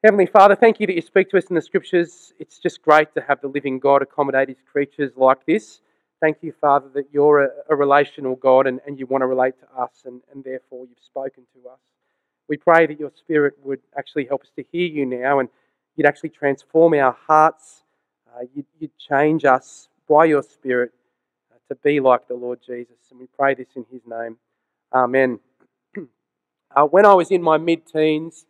Heavenly Father, thank you that you speak to us in the Scriptures. It's just great to have the living God accommodate his creatures like this. Thank you, Father, that you're a relational God and you want to relate to us and therefore you've spoken to us. We pray that your Spirit would actually help us to hear you now and you'd actually transform our hearts. You'd change us by your Spirit to be like the Lord Jesus. And we pray this in his name. Amen. When I was in my mid-teens,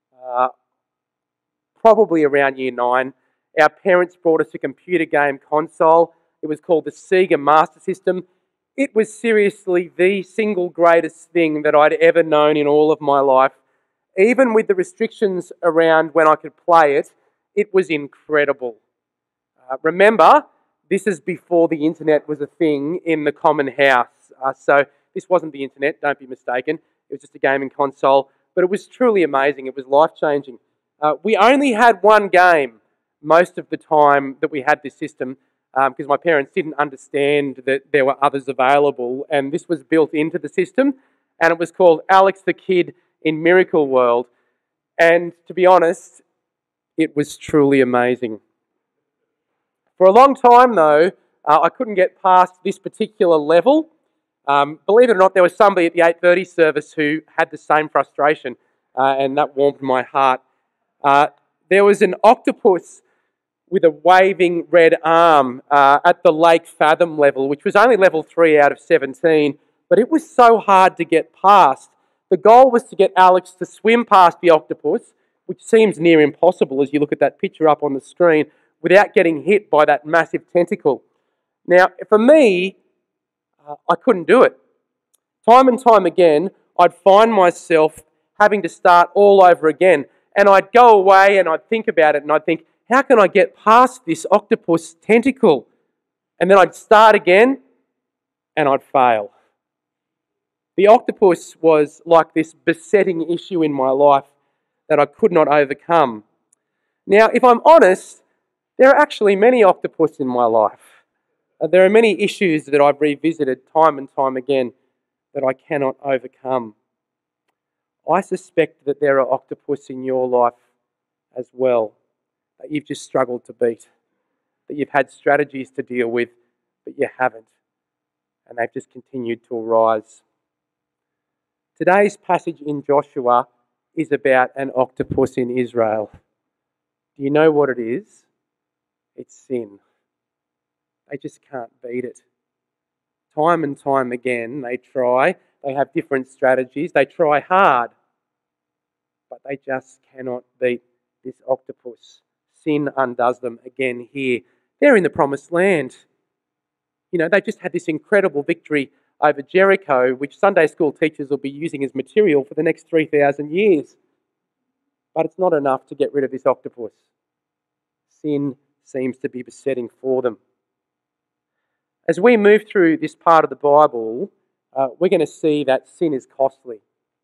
probably around year 9, our parents brought us a computer game console. It was called the Sega Master System. It was seriously the single greatest thing that I'd ever known in all of my life. Even with the restrictions around when I could play it, it was incredible. Remember, this is before the internet was a thing in the common house. So this wasn't the internet, don't be mistaken. It was just a gaming console. But it was truly amazing. It was life-changing. We only had one game most of the time that we had this system because my parents didn't understand that there were others available, and this was built into the system, and it was called Alex the Kid in Miracle World. And to be honest, it was truly amazing. For a long time, though, I couldn't get past this particular level. Believe it or not, there was somebody at the 8:30 service who had the same frustration, and that warmed my heart. There was an octopus with a waving red arm at the Lake Fathom level, which was only level 3 out of 17, but it was so hard to get past. The goal was to get Alex to swim past the octopus, which seems near impossible as you look at that picture up on the screen, without getting hit by that massive tentacle. Now, for me, I couldn't do it. Time and time again, I'd find myself having to start all over again. And I'd go away and I'd think about it and I'd think, how can I get past this octopus tentacle? And then I'd start again and I'd fail. The octopus was like this besetting issue in my life that I could not overcome. Now, if I'm honest, there are actually many octopus in my life. There are many issues that I've revisited time and time again that I cannot overcome. I suspect that there are octopus in your life as well that you've just struggled to beat, that you've had strategies to deal with, but you haven't, and they've just continued to arise. Today's passage in Joshua is about an octopus in Israel. Do you know what it is? It's sin. They just can't beat it. Time and time again, they try. They have different strategies. They try hard. But they just cannot beat this octopus. Sin undoes them again here. They're in the promised land. You know, they just had this incredible victory over Jericho, which Sunday school teachers will be using as material for the next 3,000 years. But it's not enough to get rid of this octopus. Sin seems to be besetting for them. As we move through this part of the Bible, we're going to see that sin is costly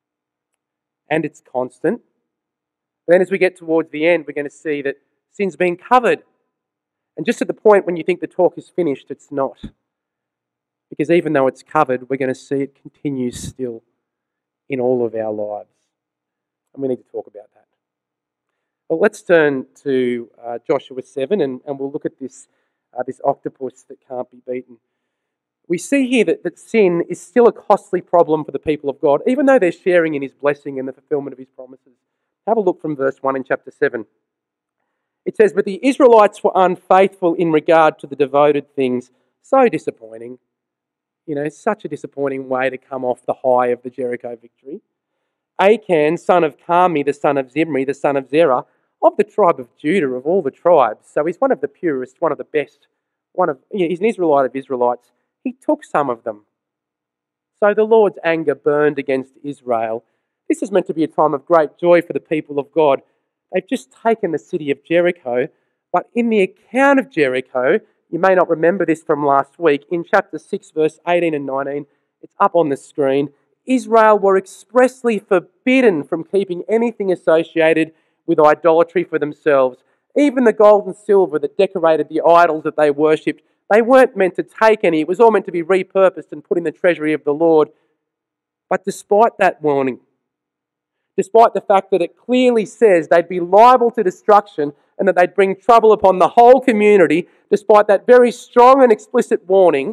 and it's constant. Then as we get towards the end, we're going to see that sin's being covered. And just at the point when you think the talk is finished, it's not. Because even though it's covered, we're going to see it continues still in all of our lives. And we need to talk about that. Well, let's turn to Joshua 7 and we'll look at this octopus that can't be beaten. We see here that sin is still a costly problem for the people of God, even though they're sharing in his blessing and the fulfillment of his promises. Have a look from verse 1 in chapter 7. It says, "But the Israelites were unfaithful in regard to the devoted things." So disappointing. You know, such a disappointing way to come off the high of the Jericho victory. Achan, son of Carmi, the son of Zimri, the son of Zerah, of the tribe of Judah, of all the tribes. So he's one of the purest, one of the best. He's an Israelite of Israelites. He took some of them. So the Lord's anger burned against Israel. This is meant to be a time of great joy for the people of God. They've just taken the city of Jericho, but in the account of Jericho, you may not remember this from last week, in chapter 6, verse 18 and 19, it's up on the screen, Israel were expressly forbidden from keeping anything associated with idolatry for themselves. Even the gold and silver that decorated the idols that they worshipped, they weren't meant to take any. It was all meant to be repurposed and put in the treasury of the Lord. But despite that warning, despite the fact that it clearly says they'd be liable to destruction and that they'd bring trouble upon the whole community, despite that very strong and explicit warning,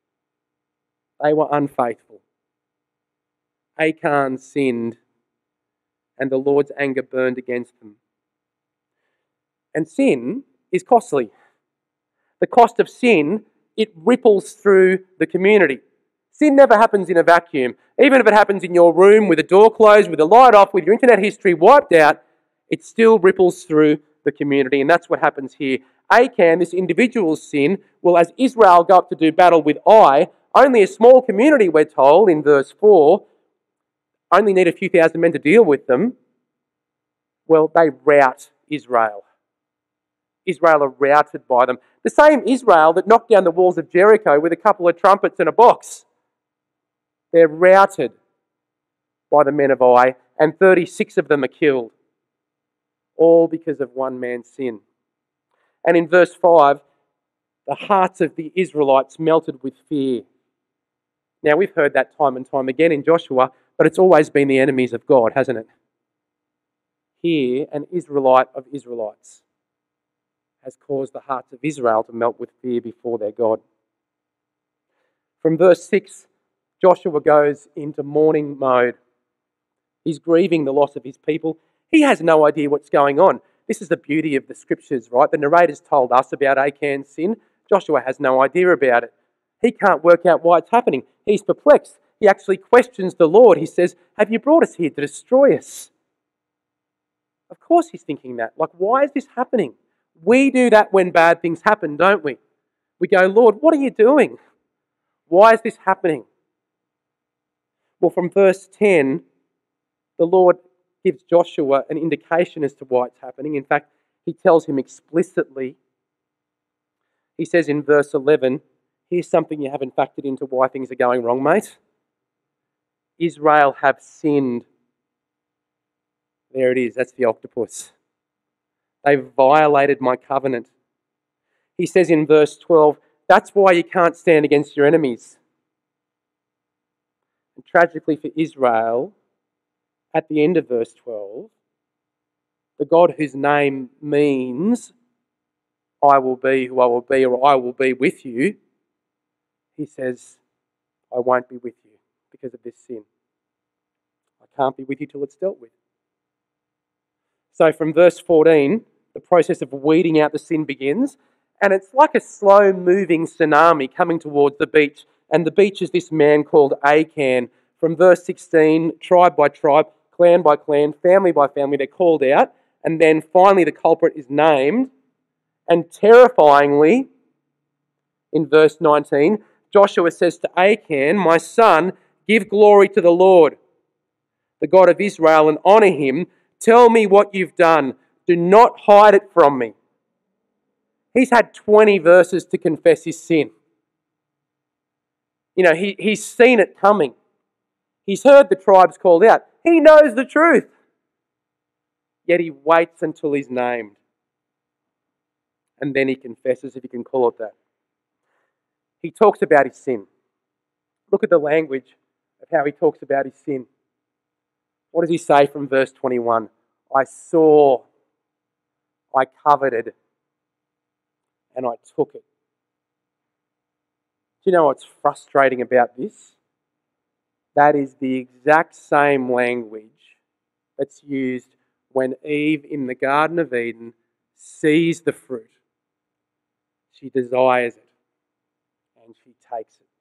they were unfaithful. Achan sinned, and the Lord's anger burned against them. And sin is costly. The cost of sin, it ripples through the community. Sin never happens in a vacuum. Even if it happens in your room with the door closed, with the light off, with your internet history wiped out, it still ripples through the community. And that's what happens here. Achan, this individual's sin, well, as Israel go up to do battle with Ai, only a small community, we're told in verse 4, only need a few thousand men to deal with them. Well, they rout Israel. Israel are routed by them. The same Israel that knocked down the walls of Jericho with a couple of trumpets and a box. They're routed by the men of Ai, and 36 of them are killed. All because of one man's sin. And in verse 5, the hearts of the Israelites melted with fear. Now, we've heard that time and time again in Joshua, but it's always been the enemies of God, hasn't it? Here, an Israelite of Israelites has caused the hearts of Israel to melt with fear before their God. From verse 6, Joshua goes into mourning mode. He's grieving the loss of his people. He has no idea what's going on. This is the beauty of the scriptures, right? The narrator's told us about Achan's sin. Joshua has no idea about it. He can't work out why it's happening. He's perplexed. He actually questions the Lord. He says, "Have you brought us here to destroy us?" Of course he's thinking that. Like, why is this happening? We do that when bad things happen, don't we? We go, "Lord, what are you doing? Why is this happening?" Well, from verse 10, the Lord gives Joshua an indication as to why it's happening. In fact, he tells him explicitly. He says in verse 11, here's something you haven't factored into why things are going wrong, mate. Israel have sinned. There it is, that's the octopus. They've violated my covenant. He says in verse 12, that's why you can't stand against your enemies. And tragically for Israel, at the end of verse 12, the God whose name means I will be who I will be, or I will be with you, he says, I won't be with you because of this sin. I can't be with you till it's dealt with. So from verse 14, the process of weeding out the sin begins, and it's like a slow-moving tsunami coming towards the beach, and the beach is this man called Achan. From verse 16, tribe by tribe, clan by clan, family by family, they're called out, and then finally the culprit is named, and terrifyingly, in verse 19, Joshua says to Achan, my son, give glory to the Lord, the God of Israel, and honour him. Tell me what you've done. Do not hide it from me. He's had 20 verses to confess his sin. You know, he's seen it coming. He's heard the tribes called out. He knows the truth. Yet he waits until he's named. And then he confesses, if you can call it that. He talks about his sin. Look at the language of how he talks about his sin. What does he say from verse 21? I saw, I coveted, and I took it. Do you know what's frustrating about this? That is the exact same language that's used when Eve in the Garden of Eden sees the fruit. She desires it, and she takes it.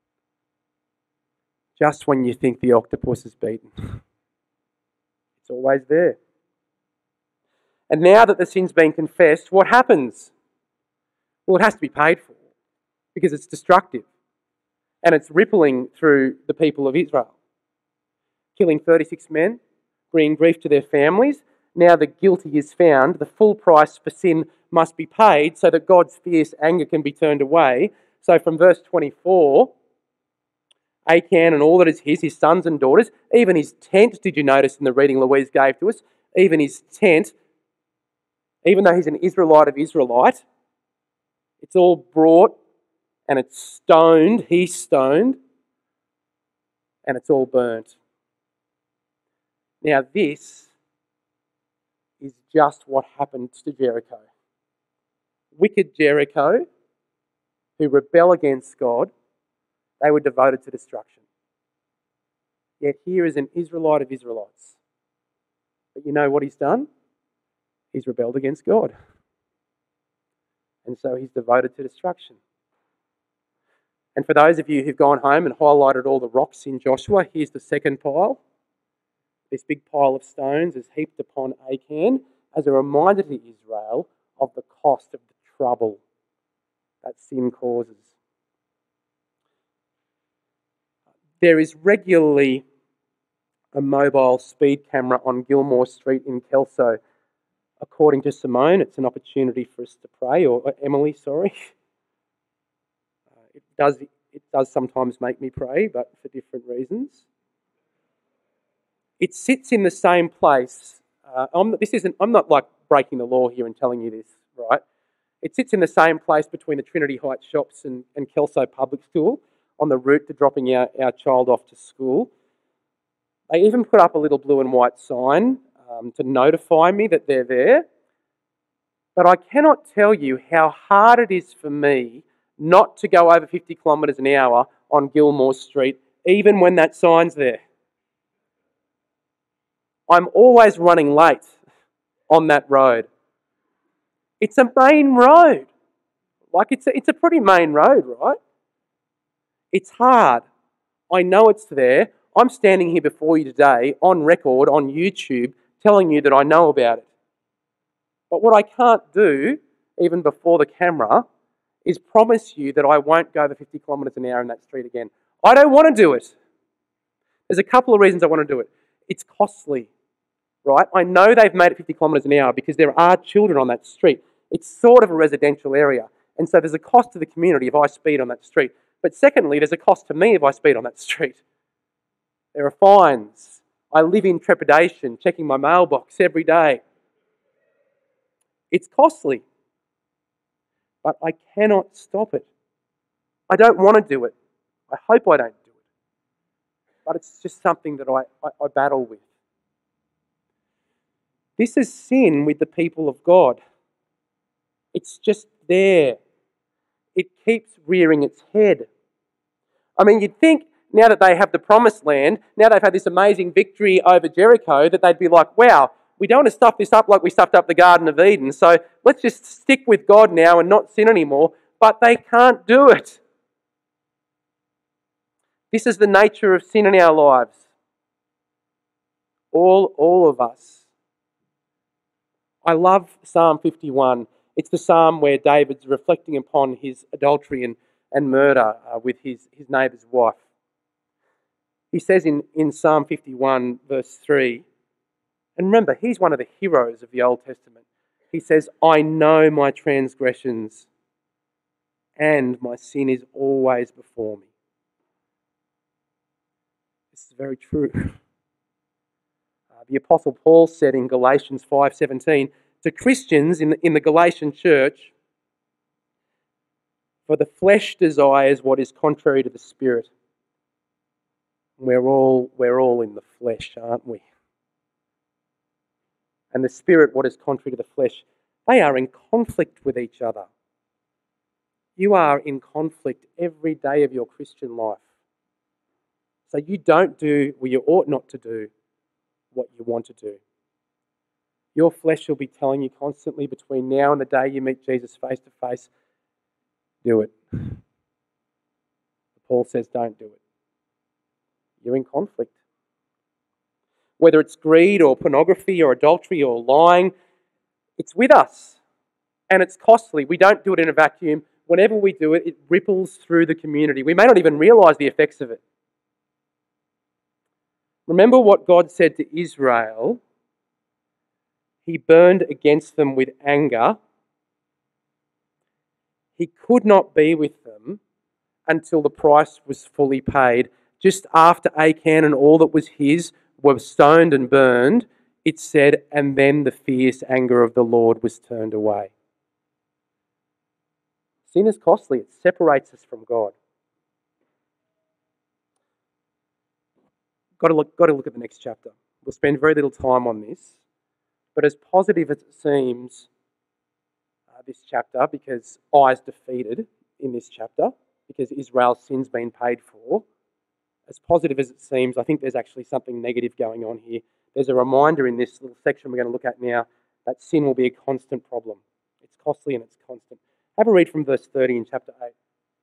Just when you think the octopus is beaten. It's always there. And now that the sin's been confessed, what happens? Well, it has to be paid for because it's destructive and it's rippling through the people of Israel. Killing 36 men, bringing grief to their families. Now the guilty is found. The full price for sin must be paid so that God's fierce anger can be turned away. So from verse 24, Achan and all that is his sons and daughters, even his tent, did you notice in the reading Louise gave to us? Even his tent, even though he's an Israelite of Israelite, it's all brought and it's stoned, he's stoned, and it's all burnt. Now this just what happened to Jericho. Wicked Jericho, who rebel against God, they were devoted to destruction. Yet here is an Israelite of Israelites. But you know what he's done? He's rebelled against God. And so he's devoted to destruction. And for those of you who've gone home and highlighted all the rocks in Joshua, here's the second pile. This big pile of stones is heaped upon Achan as a reminder to Israel of the cost of the trouble that sin causes. There is regularly a mobile speed camera on Gilmore Street in Kelso. According to Simone, it's an opportunity for us to pray, or Emily, sorry. It does sometimes make me pray, but for different reasons. It sits in the same place. I'm not like breaking the law here and telling you this, right? It sits in the same place between the Trinity Heights shops and Kelso Public School on the route to dropping our child off to school. They even put up a little blue and white sign to notify me that they're there. But I cannot tell you how hard it is for me not to go over 50 kilometres an hour on Gilmore Street, even when that sign's there. I'm always running late on that road. It's a main road. Like it's a pretty main road, right? It's hard. I know it's there. I'm standing here before you today on record on YouTube telling you that I know about it. But what I can't do, even before the camera, is promise you that I won't go over 50 kilometres an hour in that street again. I don't want to do it. There's a couple of reasons I want to do it. It's costly, right? I know they've made it 50 kilometres an hour because there are children on that street. It's sort of a residential area. And so there's a cost to the community if I speed on that street. But secondly, there's a cost to me if I speed on that street. There are fines. I live in trepidation, checking my mailbox every day. It's costly. But I cannot stop it. I don't want to do it. I hope I don't do it. But it's just something that I battle with. This is sin with the people of God. It's just there. It keeps rearing its head. I mean, you'd think now that they have the promised land, now they've had this amazing victory over Jericho, that they'd be like, wow, we don't want to stuff this up like we stuffed up the Garden of Eden, so let's just stick with God now and not sin anymore. But they can't do it. This is the nature of sin in our lives. All of us. I love Psalm 51. It's the psalm where David's reflecting upon his adultery and murder with his neighbour's wife. He says in Psalm 51, verse 3, and remember, he's one of the heroes of the Old Testament. He says, I know my transgressions and my sin is always before me. This is very true. The Apostle Paul said in Galatians 5:17 to Christians in the Galatian church, for the flesh desires what is contrary to the Spirit. We're all in the flesh, aren't we? And the Spirit, what is contrary to the flesh, they are in conflict with each other. You are in conflict every day of your Christian life. So you don't do, well, you ought not to do what you want to do. Your flesh will be telling you constantly between now and the day you meet Jesus face to face, do it. Paul says don't do it. You're in conflict. Whether it's greed or pornography or adultery or lying, it's with us. And it's costly. We don't do it in a vacuum. Whenever we do it, it ripples through the community. We may not even realise the effects of it. Remember what God said to Israel. He burned against them with anger. He could not be with them until the price was fully paid. Just after Achan and all that was his were stoned and burned, it said, and then the fierce anger of the Lord was turned away. Sin is costly. It separates us from God. Got to look at the next chapter. We'll spend very little time on this. But as positive as it seems, this chapter, because Ai's defeated in this chapter, because Israel's sin's been paid for, as positive as it seems, I think there's actually something negative going on here. There's a reminder in this little section we're going to look at now that sin will be a constant problem. It's costly and it's constant. Have a read from verse 30 in chapter 8.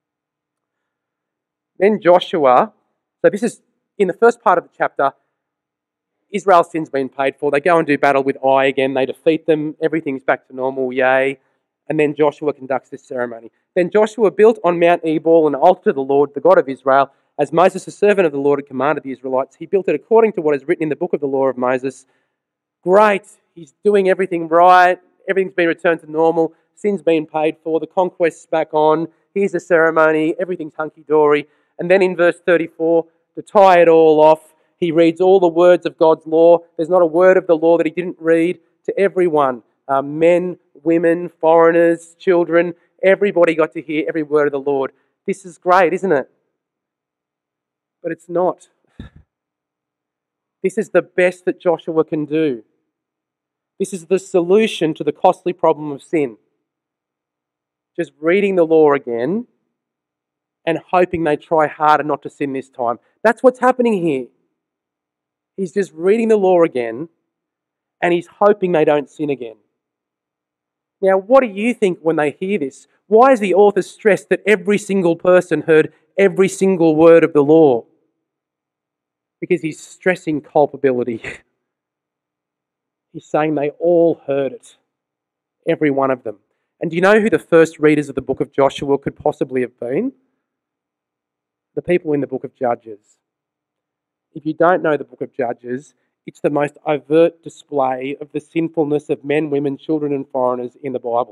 Then Joshua, so this is in the first part of the chapter, Israel's sin's been paid for. They go and do battle with Ai again. They defeat them. Everything's back to normal. Yay. And then Joshua conducts this ceremony. Then Joshua built on Mount Ebal an altar to the Lord, the God of Israel, as Moses, the servant of the Lord, had commanded the Israelites. He built it according to what is written in the book of the law of Moses. Great. He's doing everything right. Everything's been returned to normal. Sin's been paid for. The conquest's back on. Here's the ceremony. Everything's hunky-dory. And then in verse 34, to tie it all off, he reads all the words of God's law. There's not a word of the law that he didn't read to everyone. Men, women, foreigners, children, everybody got to hear every word of the Lord. This is great, isn't it? But it's not. This is the best that Joshua can do. This is the solution to the costly problem of sin. Just reading the law again and hoping they try harder not to sin this time. That's what's happening here. He's just reading the law again and he's hoping they don't sin again. Now, what do you think when they hear this? Why is the author stressed that every single person heard every single word of the law? Because he's stressing culpability. He's saying they all heard it. Every one of them. And do you know who the first readers of the book of Joshua could possibly have been? The people in the book of Judges. If you don't know the book of Judges, it's the most overt display of the sinfulness of men, women, children and foreigners in the Bible.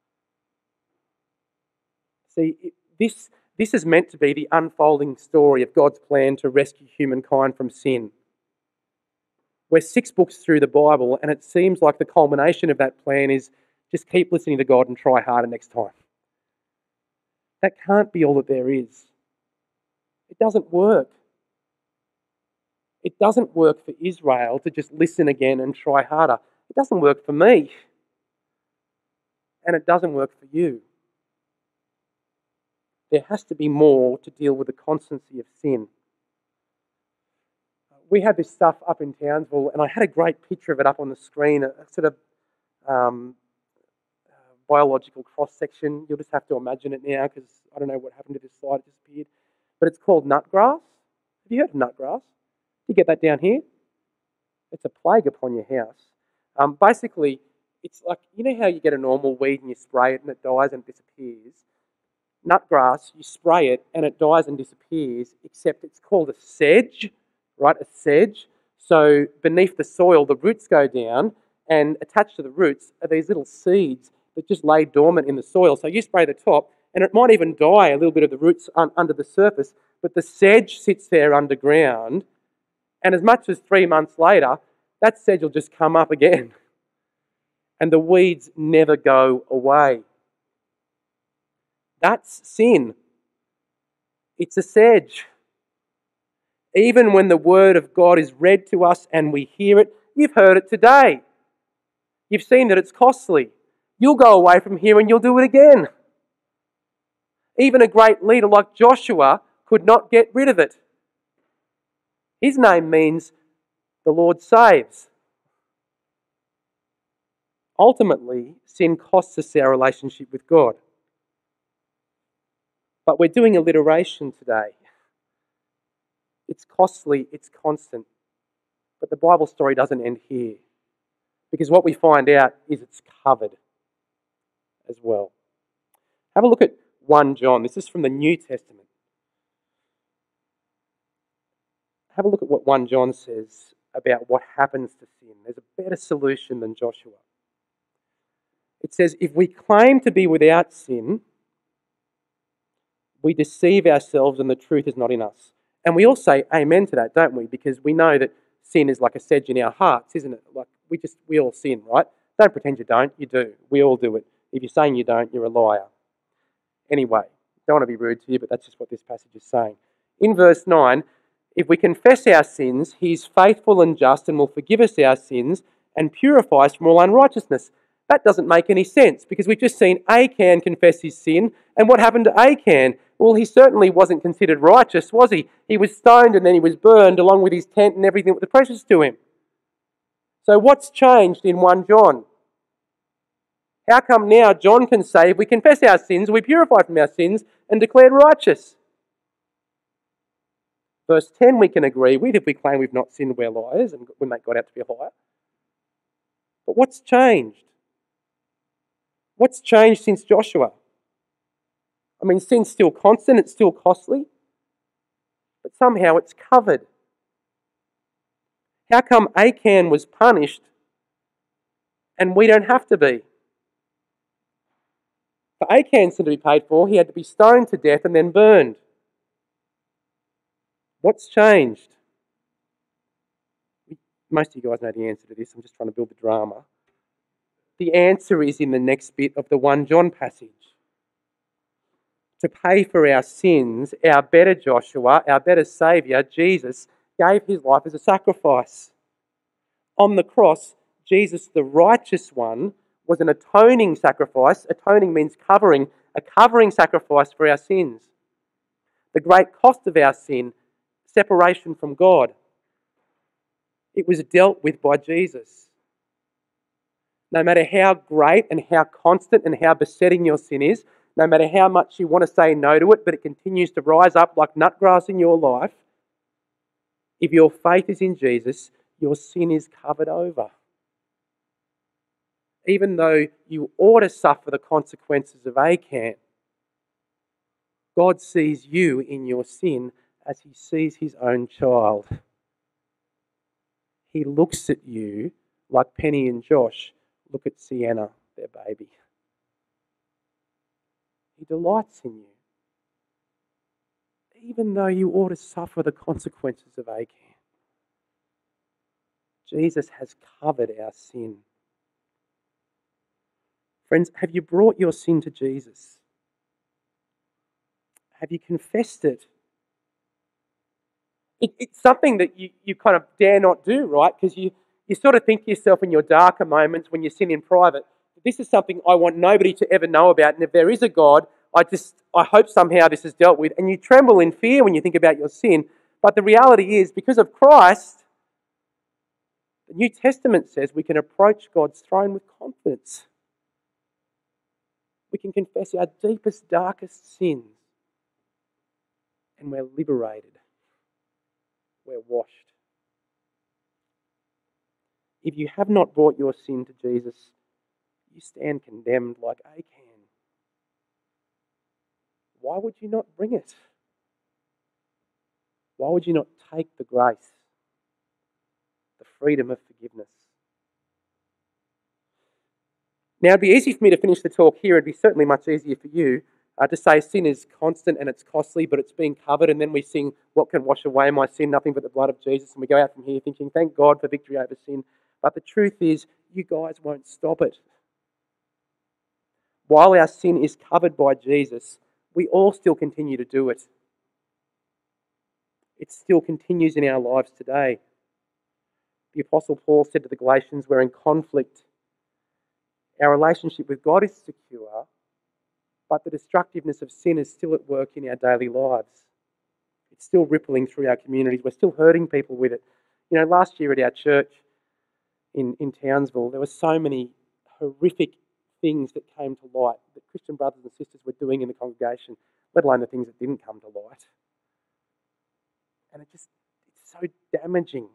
See, this is meant to be the unfolding story of God's plan to rescue humankind from sin. We're 6 books through the Bible and it seems like the culmination of that plan is just keep listening to God and try harder next time. That can't be all that there is. It doesn't work. It doesn't work for Israel to just listen again and try harder. It doesn't work for me. And it doesn't work for you. There has to be more to deal with the constancy of sin. We had this stuff up in Townsville, and I had a great picture of it up on the screen, a sort of biological cross-section. You'll just have to imagine it now because I don't know what happened to this slide, it disappeared. But it's called nutgrass. Have you heard of nutgrass? You get that down here? It's a plague upon your house. Basically, it's like, you know how you get a normal weed and you spray it and it dies and it disappears? Nutgrass, you spray it and it dies and disappears, except it's called a sedge, right? A sedge. So beneath the soil, the roots go down and attached to the roots are these little seeds that just lay dormant in the soil. So you spray the top and it might even die a little bit of the roots under the surface, but the sedge sits there underground. And as much as 3 months later, that sedge will just come up again. And the weeds never go away. That's sin. It's a sedge. Even when the word of God is read to us and we hear it, you've heard it today. You've seen that it's costly. You'll go away from here and you'll do it again. Even a great leader like Joshua could not get rid of it. His name means the Lord saves. Ultimately, sin costs us our relationship with God. But we're doing alliteration today. It's costly, it's constant. But the Bible story doesn't end here. Because what we find out is it's covered as well. Have a look at 1 John. This is from the New Testament. Have a look at what 1 John says about what happens to sin. There's a better solution than Joshua. It says, if we claim to be without sin, we deceive ourselves and the truth is not in us. And we all say amen to that, don't we? Because we know that sin is like a sedge in our hearts, isn't it? Like we all sin, right? Don't pretend you don't, you do. We all do it. If you're saying you don't, you're a liar. Anyway, don't want to be rude to you, but that's just what this passage is saying. In verse 9, if we confess our sins, he is faithful and just and will forgive us our sins and purify us from all unrighteousness. That doesn't make any sense because we've just seen Achan confess his sin. And what happened to Achan? Well, he certainly wasn't considered righteous, was he? He was stoned and then he was burned along with his tent and everything that was precious to him. So what's changed in 1 John? How come now John can say if we confess our sins, we purify from our sins and declared righteous? Verse 10 we can agree with if we claim we've not sinned, we're liars and we make God out to be a liar. But what's changed? What's changed since Joshua? I mean, sin's still constant, it's still costly, but somehow it's covered. How come Achan was punished and we don't have to be? For Achan's sin to be paid for, he had to be stoned to death and then burned. What's changed? Most of you guys know the answer to this. I'm just trying to build the drama. The answer is in the next bit of the 1 John passage. To pay for our sins, our better Joshua, our better Saviour, Jesus, gave his life as a sacrifice. On the cross, Jesus, the righteous one, was an atoning sacrifice. Atoning means covering, a covering sacrifice for our sins. The great cost of our sin, separation from God. It was dealt with by Jesus. No matter how great and how constant and how besetting your sin is, no matter how much you want to say no to it, but it continues to rise up like nutgrass in your life, if your faith is in Jesus, your sin is covered over. Even though you ought to suffer the consequences of Achan, God sees you in your sin as he sees his own child. He looks at you like Penny and Josh look at Sienna, their baby. He delights in you, even though you ought to suffer the consequences of Achan. Jesus has covered our sin. Friends, have you brought your sin to Jesus? Have you confessed it? It's something that you kind of dare not do, right? Because you sort of think to yourself in your darker moments when you sin in private, this is something I want nobody to ever know about. And if there is a God, I hope somehow this is dealt with. And you tremble in fear when you think about your sin. But the reality is, because of Christ, the New Testament says we can approach God's throne with confidence. We can confess our deepest, darkest sins. And we're liberated. We're washed. If you have not brought your sin to Jesus, you stand condemned like Achan. Why would you not bring it? Why would you not take the grace, the freedom of forgiveness? Now, it'd be easy for me to finish the talk here. It'd be certainly much easier for you to say sin is constant and it's costly, but it's being covered. And then we sing, what can wash away my sin? Nothing but the blood of Jesus. And we go out from here thinking, thank God for victory over sin. But the truth is, you guys won't stop it. While our sin is covered by Jesus, we all still continue to do it. It still continues in our lives today. The Apostle Paul said to the Galatians, we're in conflict. Our relationship with God is secure, but the destructiveness of sin is still at work in our daily lives. It's still rippling through our communities. We're still hurting people with it. You know, last year at our church in Townsville, there were so many horrific things that came to light that Christian brothers and sisters were doing in the congregation, let alone the things that didn't come to light. And it's so damaging.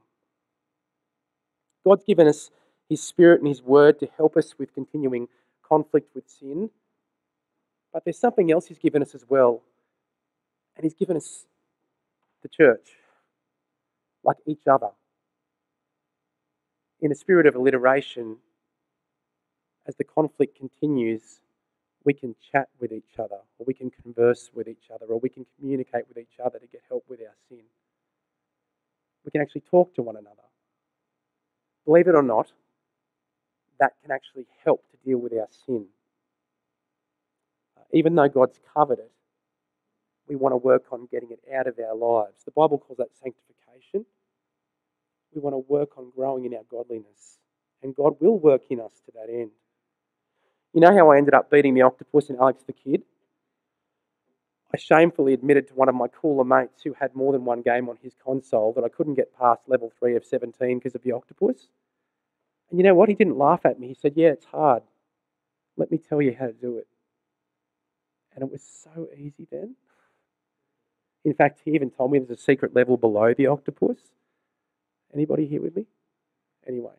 God's given us His Spirit and His Word to help us with continuing conflict with sin. But there's something else He's given us as well. And He's given us the church, like each other. In a spirit of alliteration, as the conflict continues, we can chat with each other, or we can converse with each other, or we can communicate with each other to get help with our sin. We can actually talk to one another. Believe it or not, that can actually help to deal with our sin. Even though God's covered it, we want to work on getting it out of our lives. The Bible calls that sanctification. We want to work on growing in our godliness And God will work in us to that end. You know how I ended up beating the octopus in Alex the Kid? I shamefully admitted to one of my cooler mates who had more than one game on his console that I couldn't get past level 3 of 17 because of the octopus. And you know what? He didn't laugh at me. He said, yeah, it's hard. Let me tell you how to do it. And it was so easy then. In fact, he even told me there's a secret level below the octopus. Anybody here with me? Anyway,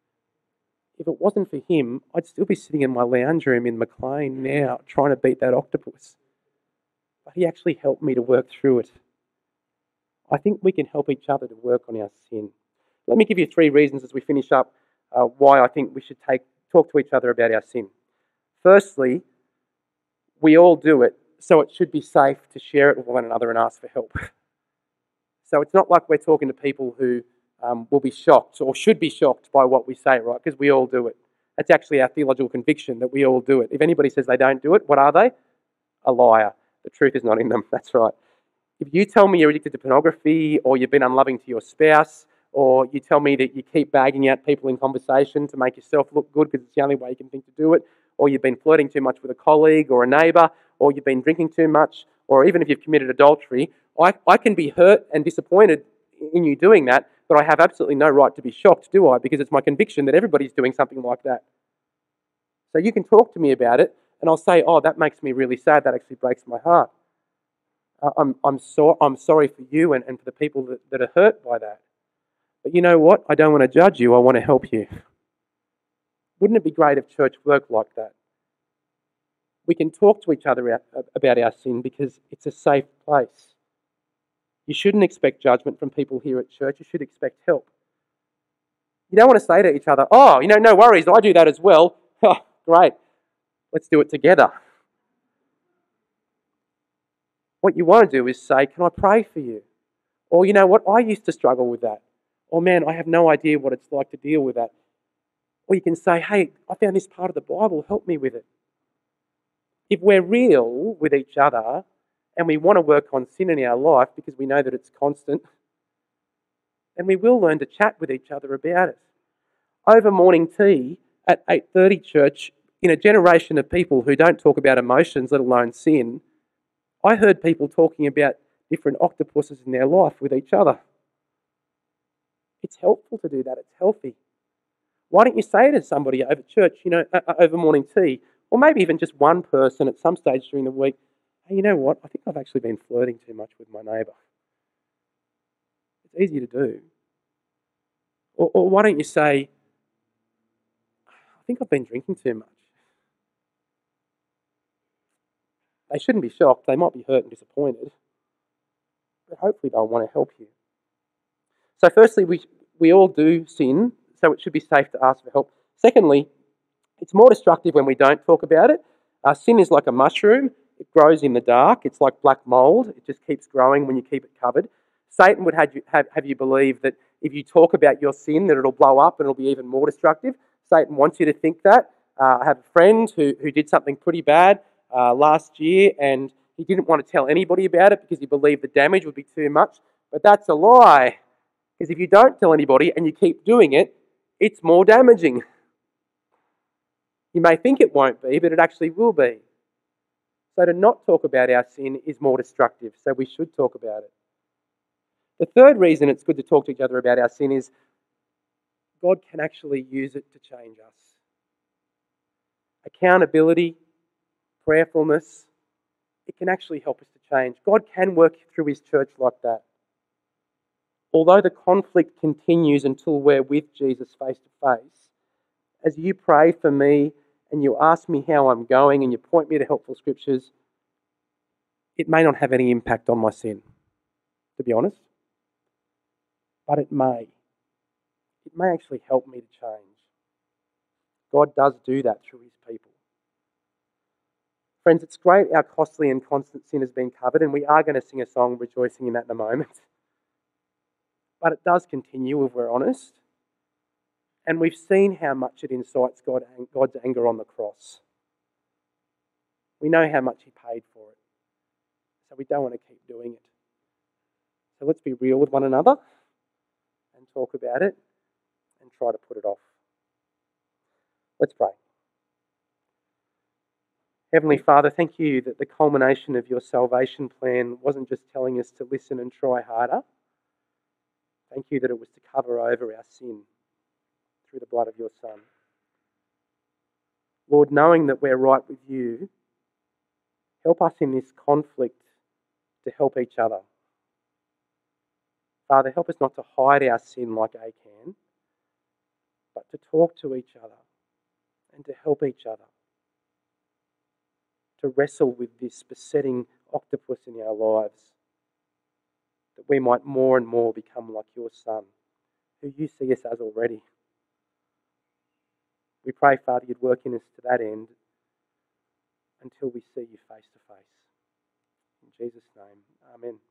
if it wasn't for him, I'd still be sitting in my lounge room in McLean now trying to beat that octopus. But he actually helped me to work through it. I think we can help each other to work on our sin. Let me give you 3 reasons as we finish up why I think we should talk to each other about our sin. Firstly, we all do it, so it should be safe to share it with one another and ask for help. So it's not like we're talking to people who will be shocked or should be shocked by what we say, right? Because we all do it. That's actually our theological conviction that we all do it. If anybody says they don't do it, what are they? A liar. The truth is not in them. That's right. If you tell me you're addicted to pornography or you've been unloving to your spouse or you tell me that you keep bagging out people in conversation to make yourself look good because it's the only way you can think to do it, or you've been flirting too much with a colleague or a neighbour, or you've been drinking too much, or even if you've committed adultery, I can be hurt and disappointed in you doing that, but I have absolutely no right to be shocked, do I? Because it's my conviction that everybody's doing something like that. So you can talk to me about it, and I'll say, oh, that makes me really sad. That actually breaks my heart. I'm sorry for you and for the people that are hurt by that. But you know what? I don't want to judge you. I want to help you. Wouldn't it be great if church worked like that? We can talk to each other about our sin because it's a safe place. You shouldn't expect judgment from people here at church. You should expect help. You don't want to say to each other, oh, no worries, I do that as well. Oh, great, let's do it together. What you want to do is say, can I pray for you? Or you know what, I used to struggle with that. Or man, I have no idea what it's like to deal with that. Or you can say, hey, I found this part of the Bible, help me with it. If we're real with each other and we want to work on sin in our life because we know that it's constant, then we will learn to chat with each other about it. Over morning tea at 8:30 church, in a generation of people who don't talk about emotions, let alone sin, I heard people talking about different octopuses in their life with each other. It's helpful to do that. It's healthy. Why don't you say to somebody over church, over morning tea, or maybe even just one person at some stage during the week, hey, you know what? I think I've actually been flirting too much with my neighbour. It's easy to do. Or why don't you say, I think I've been drinking too much. They shouldn't be shocked. They might be hurt and disappointed. But hopefully they'll want to help you. So firstly, we all do sin, so it should be safe to ask for help. Secondly, it's more destructive when we don't talk about it. Sin is like a mushroom. It grows in the dark. It's like black mold. It just keeps growing when you keep it covered. Satan would have you believe that if you talk about your sin, that it'll blow up and it'll be even more destructive. Satan wants you to think that. I have a friend who did something pretty bad last year, and he didn't want to tell anybody about it because he believed the damage would be too much. But that's a lie. Because if you don't tell anybody and you keep doing it, it's more damaging. You may think it won't be, but it actually will be. So to not talk about our sin is more destructive, so we should talk about it. The third reason it's good to talk to each other about our sin is God can actually use it to change us. Accountability, prayerfulness, it can actually help us to change. God can work through His church like that. Although the conflict continues until we're with Jesus face to face, as you pray for me and you ask me how I'm going and you point me to helpful scriptures, it may not have any impact on my sin, to be honest. But it may. It may actually help me to change. God does do that through His people. Friends, it's great our costly and constant sin has been covered, and we are going to sing a song rejoicing in that in a moment. But it does continue if we're honest. And we've seen how much it incites God's anger on the cross. We know how much He paid for it. So we don't want to keep doing it. So let's be real with one another and talk about it and try to put it off. Let's pray. Heavenly Father, thank you that the culmination of your salvation plan wasn't just telling us to listen and try harder. Thank you that it was to cover over our sin through the blood of your Son. Lord, knowing that we're right with you, help us in this conflict to help each other. Father, help us not to hide our sin like Achan, but to talk to each other and to help each other, to wrestle with this besetting octopus in our lives, that we might more and more become like your Son, who you see us as already. We pray, Father, you'd work in us to that end until we see you face to face. In Jesus' name, amen.